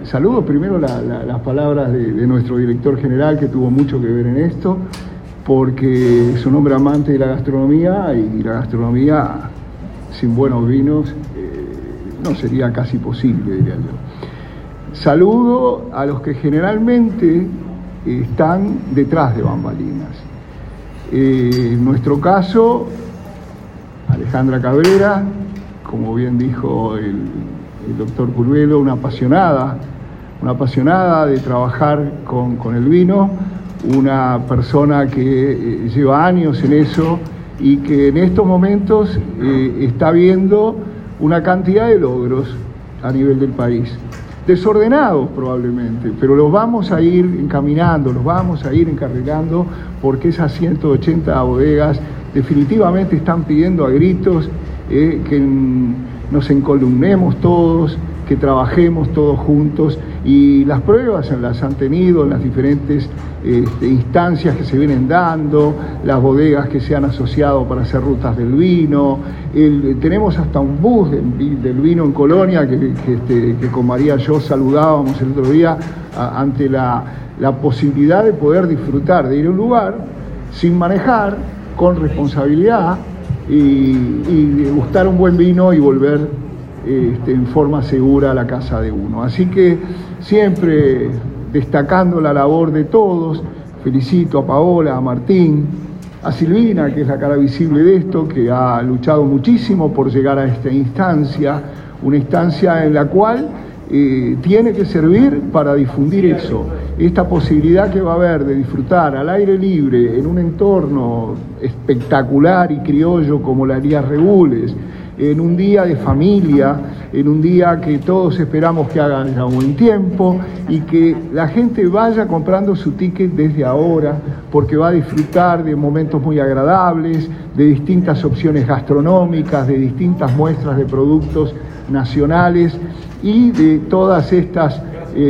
saludo primero las palabras de nuestro director general, que tuvo mucho que ver en esto, porque es un hombre amante de la gastronomía, y la gastronomía sin buenos vinos no sería casi posible, diría yo. Saludo a los que generalmente están detrás de bambalinas. En nuestro caso, Alejandra Cabrera, como bien dijo el doctor Curvelo, una apasionada de trabajar con el vino, una persona que lleva años en eso y que en estos momentos está viendo una cantidad de logros a nivel del país. Desordenados probablemente, pero los vamos a ir encaminando, los vamos a ir encarrilando, porque esas 180 bodegas definitivamente están pidiendo a gritos que nos encolumnemos todos, que trabajemos todos juntos, y las pruebas las han tenido en las diferentes instancias que se vienen dando, las bodegas que se han asociado para hacer rutas del vino. Tenemos hasta un bus del vino en Colonia que con María y yo saludábamos el otro día ante la posibilidad de poder disfrutar, de ir a un lugar sin manejar, con responsabilidad, y degustar un buen vino y volver en forma segura a la casa de uno. Así que siempre destacando la labor de todos, felicito a Paola, a Martín, a Silvina, que es la cara visible de esto, que ha luchado muchísimo por llegar a esta instancia, una instancia en la cual tiene que servir para difundir eso, esta posibilidad que va a haber de disfrutar al aire libre en un entorno espectacular y criollo como la Elías Regules, en un día de familia, en un día que todos esperamos que haga ya buen tiempo, y que la gente vaya comprando su ticket desde ahora, porque va a disfrutar de momentos muy agradables, de distintas opciones gastronómicas, de distintas muestras de productos nacionales y de todas estas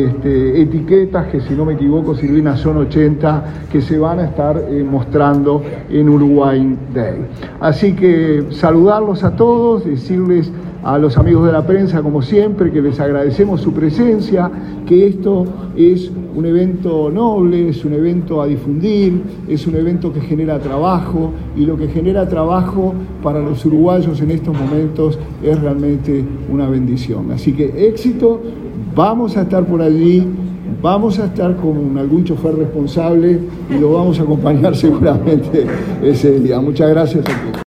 etiquetas que, si no me equivoco, Silvina, son 80, que se van a estar mostrando en Uruguay Day. Así que saludarlos a todos, decirles a los amigos de la prensa, como siempre, que les agradecemos su presencia, que esto es un evento noble, es un evento a difundir, es un evento que genera trabajo, y lo que genera trabajo para los uruguayos en estos momentos es realmente una bendición. Así que éxito, vamos a estar por allí, vamos a estar con algún chofer responsable y lo vamos a acompañar seguramente ese día. Muchas gracias a todos.